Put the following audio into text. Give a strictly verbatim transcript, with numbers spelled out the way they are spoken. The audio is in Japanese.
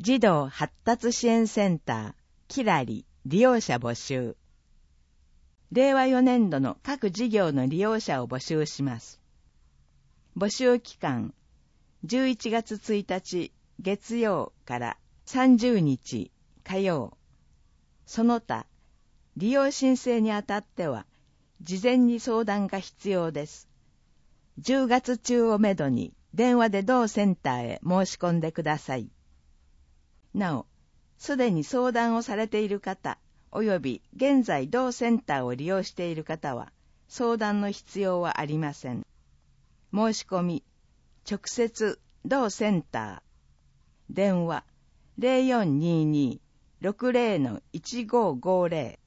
児童発達支援センターキラリ利用者募集。れいわよねんどの各事業の利用者を募集します。募集期間じゅういちがつついたち月曜からさんじゅうにち火曜。その他利用申請にあたっては事前に相談が必要です。じゅうがつ中をめどに電話で同センターへ申し込んでください。なお、すでに相談をされている方、および現在同センターを利用している方は、相談の必要はありません。申し込み、直接同センター。電話ゼロよんにーにー ろくゼロのいちごーごーゼロ